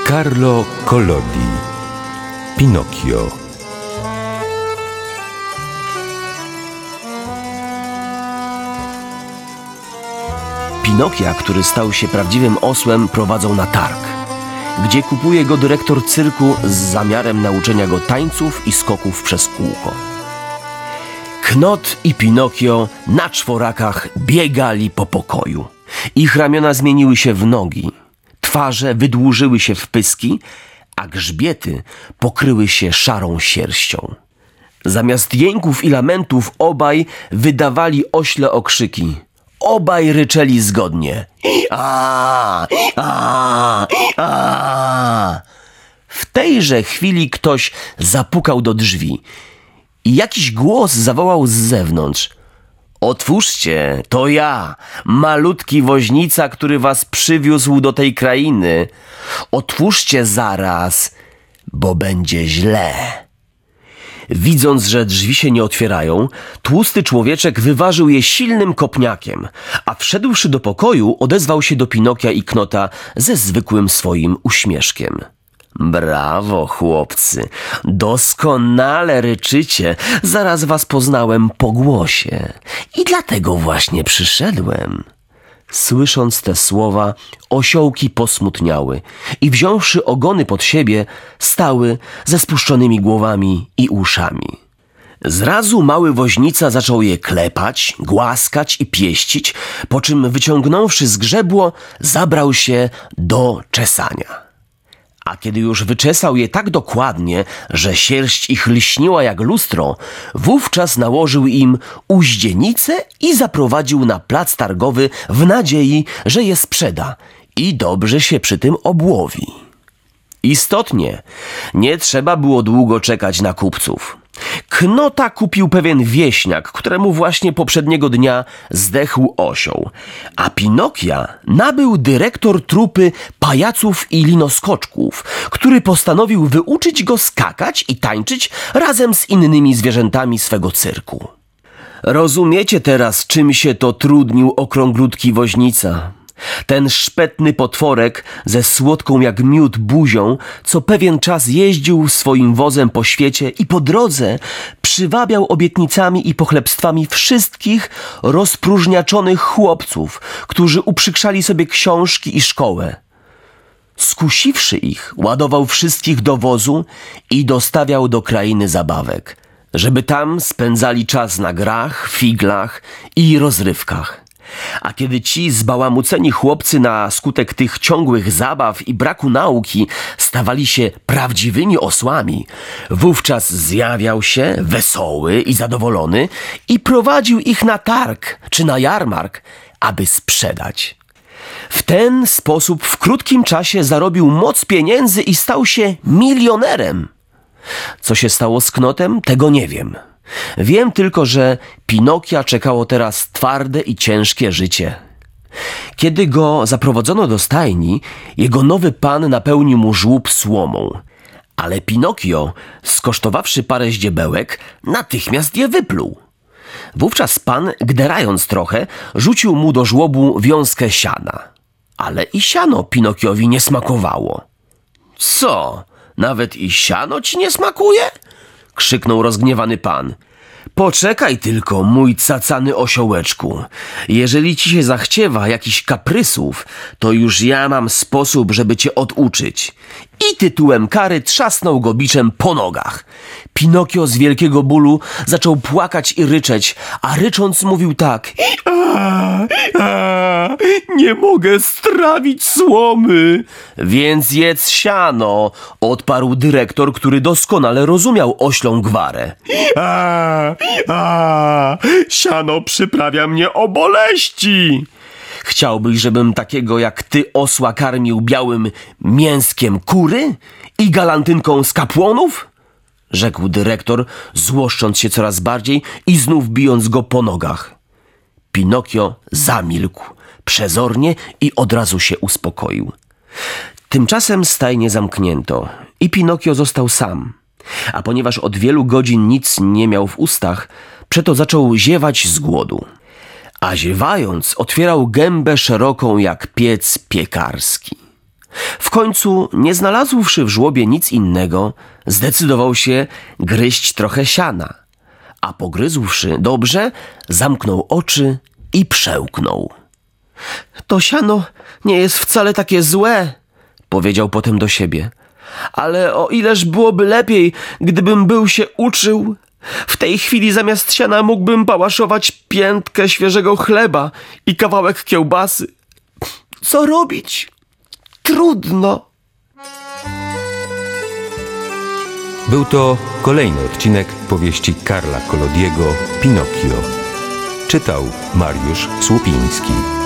Carlo Collodi. Pinokio. Pinokia, który stał się prawdziwym osłem, prowadzą na targ, gdzie kupuje go dyrektor cyrku z zamiarem nauczenia go tańców i skoków przez kółko. Knot i Pinokio na czworakach biegali po pokoju. Ich ramiona zmieniły się w nogi, twarze wydłużyły się w pyski, a grzbiety pokryły się szarą sierścią. Zamiast jęków i lamentów obaj wydawali ośle okrzyki. Obaj ryczeli zgodnie. A, a, a. W tejże chwili ktoś zapukał do drzwi i jakiś głos zawołał z zewnątrz. Otwórzcie, to ja, malutki woźnica, który was przywiózł do tej krainy. Otwórzcie zaraz, bo będzie źle. Widząc, że drzwi się nie otwierają, tłusty człowieczek wyważył je silnym kopniakiem, a wszedłszy do pokoju, odezwał się do Pinokia i Knota ze zwykłym swoim uśmieszkiem. Brawo, chłopcy, doskonale ryczycie, zaraz was poznałem po głosie i dlatego właśnie przyszedłem. Słysząc te słowa, osiołki posmutniały i wziąwszy ogony pod siebie, stały ze spuszczonymi głowami i uszami. Zrazu mały woźnica zaczął je klepać, głaskać i pieścić, po czym wyciągnąwszy zgrzebło, zabrał się do czesania. A kiedy już wyczesał je tak dokładnie, że sierść ich lśniła jak lustro, wówczas nałożył im uździenicę i zaprowadził na plac targowy w nadziei, że je sprzeda i dobrze się przy tym obłowi. Istotnie, nie trzeba było długo czekać na kupców. Knota kupił pewien wieśniak, któremu właśnie poprzedniego dnia zdechł osioł, a Pinokia nabył dyrektor trupy pajaców i linoskoczków, który postanowił wyuczyć go skakać i tańczyć razem z innymi zwierzętami swego cyrku. Rozumiecie teraz, czym się to trudnił okrąglutki woźnica? Ten szpetny potworek ze słodką jak miód buzią, co pewien czas jeździł swoim wozem po świecie i po drodze przywabiał obietnicami i pochlebstwami wszystkich rozpróżniaczonych chłopców, którzy uprzykrzali sobie książki i szkołę. Skusiwszy ich, ładował wszystkich do wozu i dostawiał do krainy zabawek, żeby tam spędzali czas na grach, figlach i rozrywkach. A kiedy ci zbałamuceni chłopcy na skutek tych ciągłych zabaw i braku nauki stawali się prawdziwymi osłami, wówczas zjawiał się wesoły i zadowolony i prowadził ich na targ czy na jarmark, aby sprzedać. W ten sposób w krótkim czasie zarobił moc pieniędzy i stał się milionerem. Co się stało z Knotem, tego nie wiem. Wiem tylko, że Pinokia czekało teraz twarde i ciężkie życie. Kiedy go zaprowadzono do stajni, jego nowy pan napełnił mu żłób słomą. Ale Pinokio, skosztowawszy parę ździebełek, natychmiast je wypluł. Wówczas pan, gderając trochę, rzucił mu do żłobu wiązkę siana. Ale i siano Pinokiowi nie smakowało. Co? Nawet i siano ci nie smakuje? Krzyknął rozgniewany pan. Poczekaj tylko, mój cacany osiołeczku. Jeżeli ci się zachciewa jakichś kaprysów, to już ja mam sposób, żeby cię oduczyć. I tytułem kary trzasnął go biczem po nogach. Pinokio z wielkiego bólu zaczął płakać i ryczeć, a rycząc mówił tak. Nie mogę strawić słomy. Więc jedz siano, odparł dyrektor, który doskonale rozumiał oślą gwarę. Siano przyprawia mnie o boleści. Chciałbyś, żebym takiego jak ty osła karmił białym mięskiem kury i galantynką z kapłonów? Rzekł dyrektor, złoszcząc się coraz bardziej i znów bijąc go po nogach. Pinokio zamilkł przezornie i od razu się uspokoił. Tymczasem stajnię zamknięto i Pinokio został sam. A ponieważ od wielu godzin nic nie miał w ustach, przeto zaczął ziewać z głodu. A ziewając, otwierał gębę szeroką jak piec piekarski. W końcu, nie znalazłszy w żłobie nic innego, zdecydował się gryźć trochę siana, a pogryzłszy dobrze, zamknął oczy i przełknął. To siano nie jest wcale takie złe, powiedział potem do siebie. Ale o ileż byłoby lepiej, gdybym był się uczył. W tej chwili zamiast siana mógłbym pałaszować piętkę świeżego chleba i kawałek kiełbasy. Co robić? Trudno. Był to kolejny odcinek powieści Karla Collodiego Pinokio. Czytał Mariusz Słupiński.